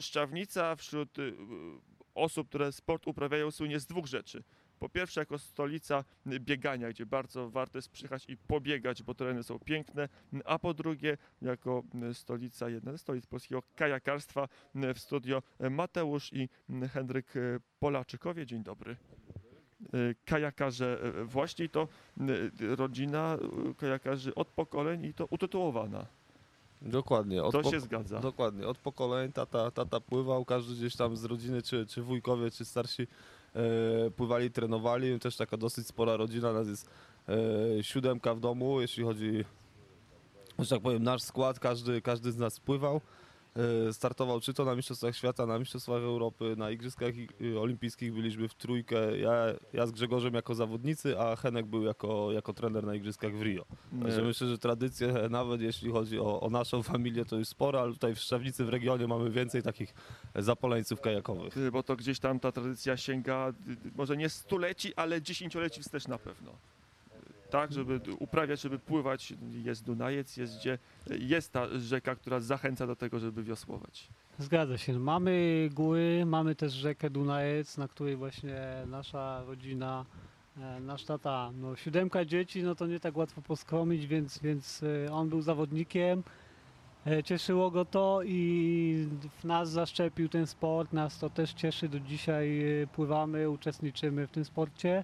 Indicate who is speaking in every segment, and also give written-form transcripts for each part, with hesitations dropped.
Speaker 1: Szczawnica wśród osób, które sport uprawiają, słynie z dwóch rzeczy. Po pierwsze, jako stolica biegania, gdzie bardzo warto jest przyjechać i pobiegać, bo tereny są piękne, a po drugie, jako stolica, jedna ze stolic polskiego kajakarstwa. W studio Mateusz i Henryk Polaczykowie. Dzień dobry. Kajakarze właśnie, to rodzina kajakarzy od pokoleń i to utytułowana.
Speaker 2: Dokładnie.
Speaker 1: To się zgadza.
Speaker 2: Dokładnie. Od pokoleń tata pływał, każdy gdzieś tam z rodziny, czy wujkowie, czy starsi pływali, trenowali. Też taka dosyć spora rodzina, nas jest 7 w domu, jeśli chodzi, że tak powiem, nasz skład, każdy z nas pływał. Startował czy to na Mistrzostwach Świata, na Mistrzostwach Europy, na Igrzyskach Olimpijskich byliśmy w trójkę. Ja z Grzegorzem jako zawodnicy, a Henek był jako trener na Igrzyskach w Rio. Także myślę, że tradycje, nawet jeśli chodzi o naszą familię, to już sporo, ale tutaj w Szczawnicy w regionie mamy więcej takich zapoleńców kajakowych.
Speaker 1: Bo to gdzieś tam ta tradycja sięga może nie stuleci, ale dziesięcioleci wstecz na pewno. Tak, żeby uprawiać, żeby pływać, jest Dunajec, jest ta rzeka, która zachęca do tego, żeby wiosłować.
Speaker 3: Zgadza się. Mamy góry, mamy też rzekę Dunajec, na której właśnie nasza rodzina, nasz tata, 7 dzieci, no to nie tak łatwo poskromić, więc on był zawodnikiem. Cieszyło go to i w nas zaszczepił ten sport, nas to też cieszy, do dzisiaj pływamy, uczestniczymy w tym sporcie.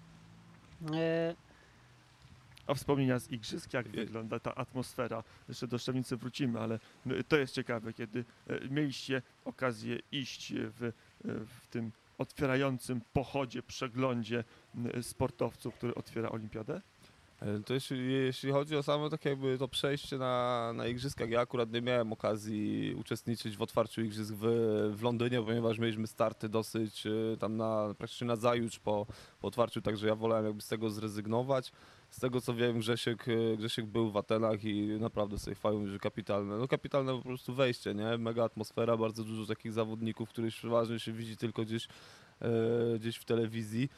Speaker 1: A wspomnienia z igrzysk, jak wygląda ta atmosfera? Jeszcze do Szczawnicy wrócimy, ale to jest ciekawe, kiedy mieliście okazję iść w tym otwierającym pochodzie, przeglądzie sportowców, który otwiera olimpiadę?
Speaker 2: To jeśli chodzi o samo tak jakby to przejście na igrzyskach, ja akurat nie miałem okazji uczestniczyć w otwarciu igrzysk w Londynie, ponieważ mieliśmy starty dosyć tam praktycznie na zajutrz po otwarciu, także ja wolałem jakby z tego zrezygnować. Z tego co wiem, Grzesiek był w Atenach i naprawdę sobie chwalił, że kapitalne. No kapitalne po prostu wejście, nie? Mega atmosfera, bardzo dużo takich zawodników, których przeważnie się widzi tylko gdzieś w telewizji.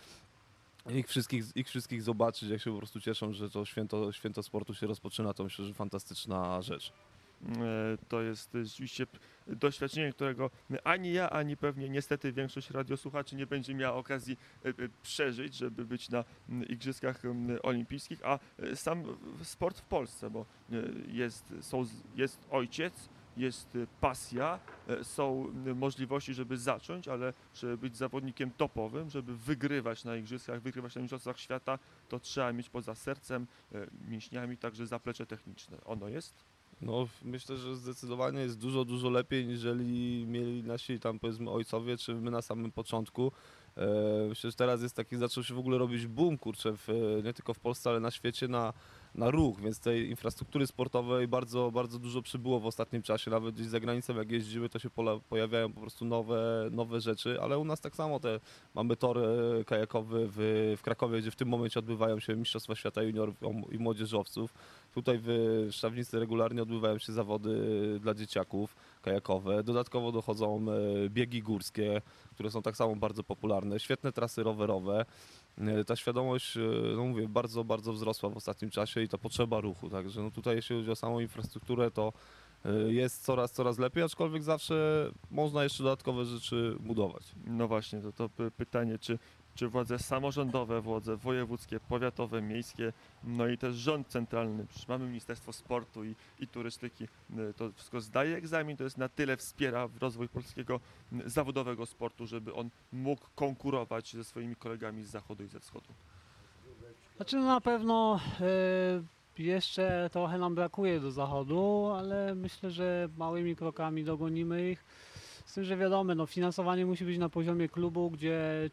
Speaker 2: Ich wszystkich zobaczyć, jak się po prostu cieszą, że to święto sportu się rozpoczyna, to myślę, że fantastyczna rzecz.
Speaker 1: To jest rzeczywiście doświadczenie, którego ani ja, ani pewnie niestety większość radiosłuchaczy nie będzie miała okazji przeżyć, żeby być na Igrzyskach Olimpijskich, a sam sport w Polsce, bo jest ojciec, jest pasja, są możliwości, żeby zacząć, ale żeby być zawodnikiem topowym, żeby wygrywać na Igrzyskach, wygrywać na Mistrzostwach Świata, to trzeba mieć poza sercem, mięśniami także zaplecze techniczne. Ono jest?
Speaker 2: No, myślę, że zdecydowanie jest dużo lepiej, niżeli mieli nasi tam powiedzmy ojcowie, czy my na samym początku. Myślę, że teraz zaczął się w ogóle robić boom, kurczę, nie tylko w Polsce, ale na świecie na ruch, więc tej infrastruktury sportowej bardzo dużo przybyło w ostatnim czasie. Nawet gdzieś za granicą jak jeździmy, to się pojawiają po prostu nowe rzeczy, ale u nas tak samo mamy tor kajakowy w Krakowie, gdzie w tym momencie odbywają się Mistrzostwa Świata juniorów i młodzieżowców. Tutaj w Szczawnicy regularnie odbywają się zawody dla dzieciaków kajakowe. Dodatkowo dochodzą biegi górskie, które są tak samo bardzo popularne, świetne trasy rowerowe. Ta świadomość, no mówię, bardzo wzrosła w ostatnim czasie i ta potrzeba ruchu. Także no tutaj jeśli chodzi o samą infrastrukturę, to jest coraz lepiej, aczkolwiek zawsze można jeszcze dodatkowe rzeczy budować.
Speaker 1: No właśnie, to pytanie, czy władze samorządowe, władze wojewódzkie, powiatowe, miejskie, no i też rząd centralny, przecież mamy Ministerstwo Sportu i Turystyki, to wszystko zdaje egzamin, to jest na tyle wspiera w rozwój polskiego zawodowego sportu, żeby on mógł konkurować ze swoimi kolegami z zachodu i ze wschodu.
Speaker 3: Znaczy na pewno jeszcze trochę nam brakuje do zachodu, ale myślę, że małymi krokami dogonimy ich. Z tym, że wiadomo, finansowanie musi być na poziomie klubu, gdzie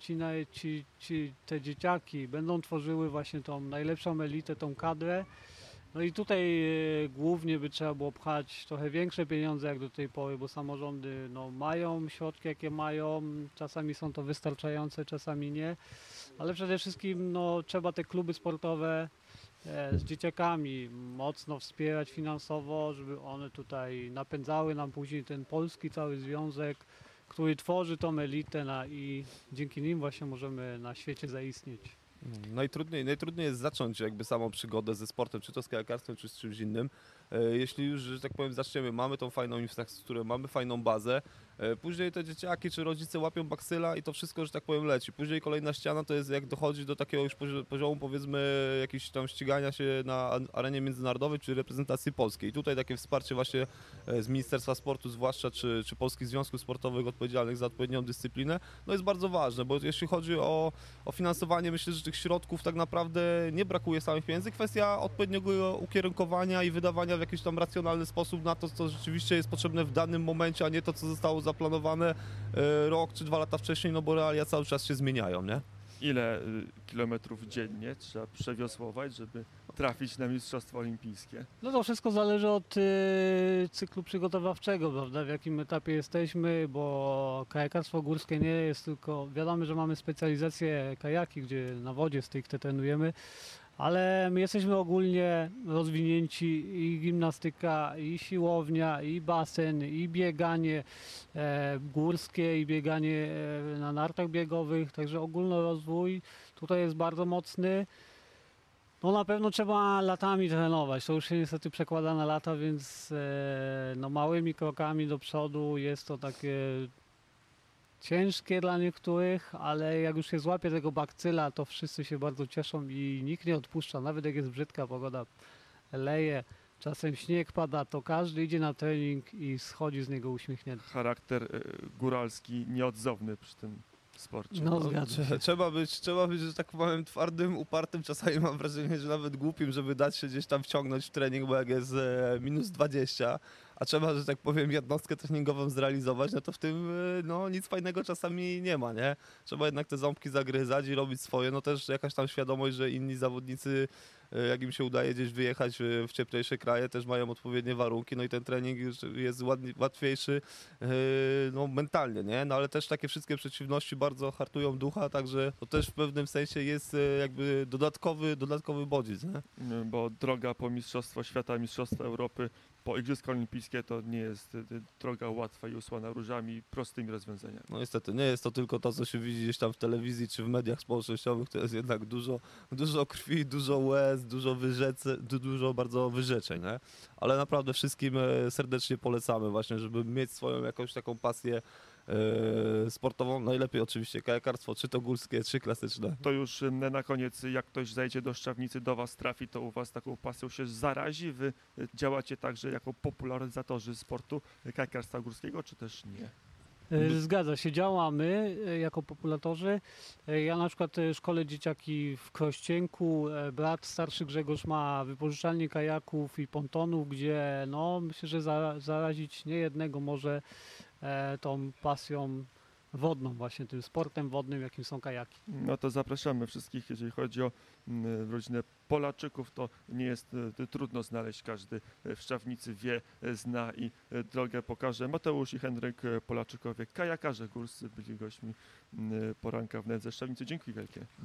Speaker 3: te dzieciaki będą tworzyły właśnie tą najlepszą elitę, tą kadrę. No i tutaj głównie by trzeba było pchać trochę większe pieniądze jak do tej pory, bo samorządy mają środki jakie mają, czasami są to wystarczające, czasami nie, ale przede wszystkim trzeba te kluby sportowe z dzieciakami mocno wspierać finansowo, żeby one tutaj napędzały nam później ten polski cały związek, który tworzy tą elitę i dzięki nim właśnie możemy na świecie zaistnieć.
Speaker 2: Najtrudniej jest zacząć jakby samą przygodę ze sportem, czy to z kajakarstwem, czy z czymś innym. jeśli już, że tak powiem, zaczniemy, mamy tą fajną infrastrukturę, mamy fajną bazę, później te dzieciaki czy rodzice łapią baksyla i to wszystko, że tak powiem, leci. Później kolejna ściana to jest jak dochodzi do takiego już poziomu, powiedzmy, jakiegoś tam ścigania się na arenie międzynarodowej czy reprezentacji polskiej. I tutaj takie wsparcie właśnie z Ministerstwa Sportu zwłaszcza, czy Polskich Związków Sportowych odpowiedzialnych za odpowiednią dyscyplinę, no jest bardzo ważne, bo jeśli chodzi o finansowanie, myślę, że tych środków tak naprawdę nie brakuje samych pieniędzy. Kwestia odpowiedniego ukierunkowania i wydawania w jakiś tam racjonalny sposób na to, co rzeczywiście jest potrzebne w danym momencie, a nie to, co zostało zaplanowane rok czy 2 lata wcześniej, no bo realia cały czas się zmieniają, nie?
Speaker 1: Ile kilometrów dziennie trzeba przewiosłować, żeby trafić na Mistrzostwa Olimpijskie?
Speaker 3: No to wszystko zależy od cyklu przygotowawczego, prawda, w jakim etapie jesteśmy, bo kajakarstwo górskie nie jest tylko, wiadomo, że mamy specjalizację kajaki, gdzie na wodzie stricte trenujemy, ale my jesteśmy ogólnie rozwinięci i gimnastyka, i siłownia, i basen, i bieganie górskie, i bieganie na nartach biegowych, także ogólnorozwój tutaj jest bardzo mocny. No na pewno trzeba latami trenować, to już się niestety przekłada na lata, więc no małymi krokami do przodu jest to takie ciężkie dla niektórych, ale jak już się złapie tego bakcyla, to wszyscy się bardzo cieszą i nikt nie odpuszcza, nawet jak jest brzydka pogoda, leje, czasem śnieg pada, to każdy idzie na trening i schodzi z niego uśmiechnięty.
Speaker 1: Charakter góralski nieodzowny przy tym sporcie.
Speaker 3: No zgadza się.
Speaker 2: Trzeba być, że tak powiem, twardym, upartym. Czasami mam wrażenie, że nawet głupim, żeby dać się gdzieś tam wciągnąć w trening, bo jak jest minus 20, a trzeba, że tak powiem, jednostkę treningową zrealizować, no to w tym no, nic fajnego czasami nie ma, nie? Trzeba jednak te ząbki zagryzać i robić swoje. No też jakaś tam świadomość, że inni zawodnicy, jak im się udaje gdzieś wyjechać w cieplejsze kraje, też mają odpowiednie warunki, no i ten trening już jest łatwiejszy no, mentalnie, nie? No ale też takie wszystkie przeciwności bardzo hartują ducha, także to też w pewnym sensie jest jakby dodatkowy bodziec, nie?
Speaker 1: Bo droga po Mistrzostwo Świata, Mistrzostwo Europy, po Igrzyska Olimpijskie to nie jest droga łatwa i usłana różami, prostymi rozwiązaniami.
Speaker 2: No niestety, nie jest to tylko to, co się widzi gdzieś tam w telewizji czy w mediach społecznościowych, to jest jednak dużo krwi, dużo łez, dużo bardzo wyrzeczeń, nie? Ale naprawdę wszystkim serdecznie polecamy właśnie, żeby mieć swoją jakąś taką pasję sportową, najlepiej oczywiście kajakarstwo, czy to górskie, czy klasyczne.
Speaker 1: To już na koniec, jak ktoś zajdzie do Szczawnicy, do Was trafi, to u Was taką pasją się zarazi? Wy działacie także jako popularyzatorzy sportu kajakarstwa górskiego, czy też nie?
Speaker 3: Zgadza się, działamy jako populatorzy. Ja na przykład szkolę dzieciaki w Krościenku. Brat starszy Grzegorz ma wypożyczalnię kajaków i pontonów, gdzie no, myślę, że zarazić niejednego może tą pasją wodną, właśnie tym sportem wodnym, jakim są kajaki.
Speaker 1: No to zapraszamy wszystkich, jeżeli chodzi o rodzinę Polaczyków, to nie jest trudno znaleźć, każdy w Szczawnicy wie, zna i drogę pokaże. Mateusz i Henryk Polaczykowie, kajakarze górscy, byli gośćmi poranka w Nędze Szczawnicy. Dziękuję wielkie.